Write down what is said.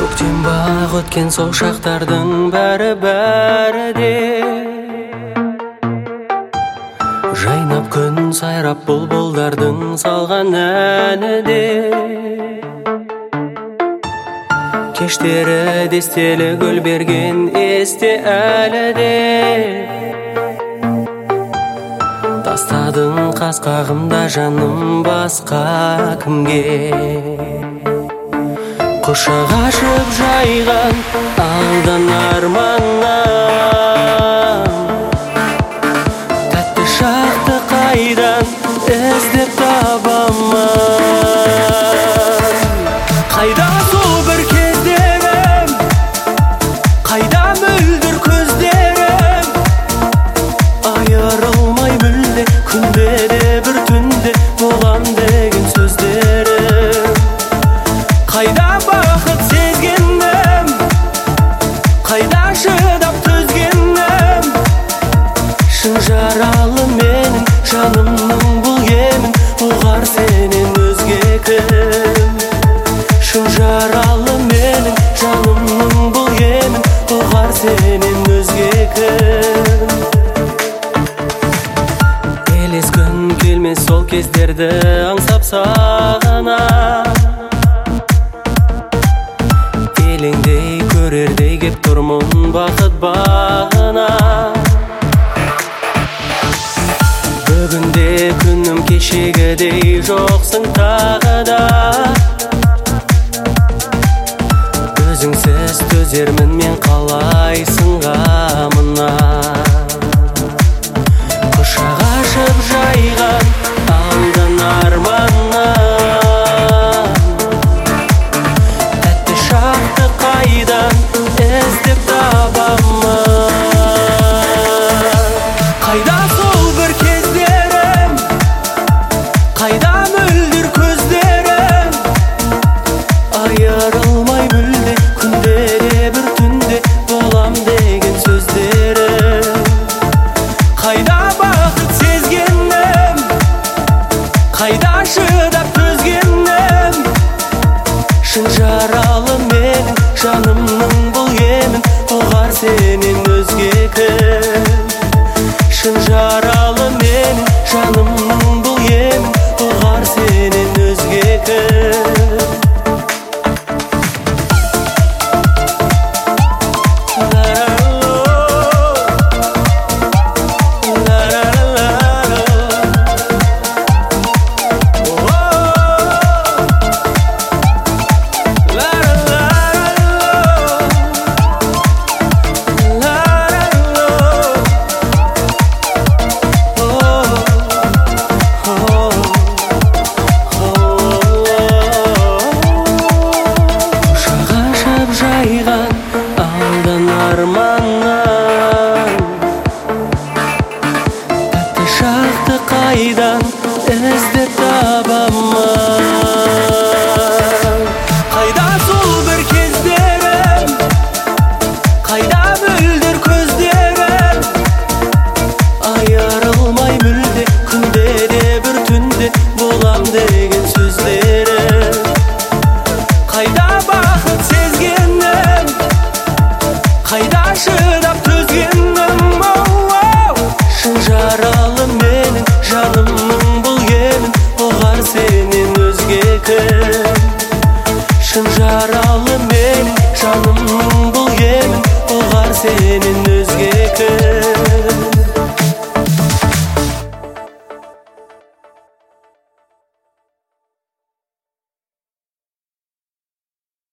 көктем бақ өткен сол шақтардың бәрі де жайнап күн сайрап бұлбұлдардың салған әні де кештері дестелі гүл берген есте әлі де тастадың қас қағымда жаным басқа кімге құшақ ашып жайған алдан арманнан тәтті шақты қайдан іздеп табамын қайда сол бір кездерім қайда мөлдір көздерім айырылмай мүлде күнде де бір түнде болам деген сөздерім қайда бақыт сезгенім қайда шыдап төзгенім шын жаралы менің жанымның бұл емін ұғар сенен өзге кім шын жаралы менің жанымның бұл емін ұғар сенен өзге кім елескін келмес сол кездерді аңсап сағынам елеңдей көрердей кеп тұрмын бақыт бағына бүгінде күнім кешегідей жоқсың тағы да өзіңсіз төзермін мен қалайсың ғамына құшақ ашып жайған алдан арманнан тәтті шақты қайдан іздеп табамын қайда сол бір кездерім қайда мөлдір көздерім айырылмай мүлде күнде де бір түнде болам деген сөздерім қайда бақыт сезгенім қайда шыдап төзгенім шын жаралы менің жанымның бұл емін ұғар сенен өзге кім шын жаралы менің жанымның бұл емін ұғар сенен өзге кім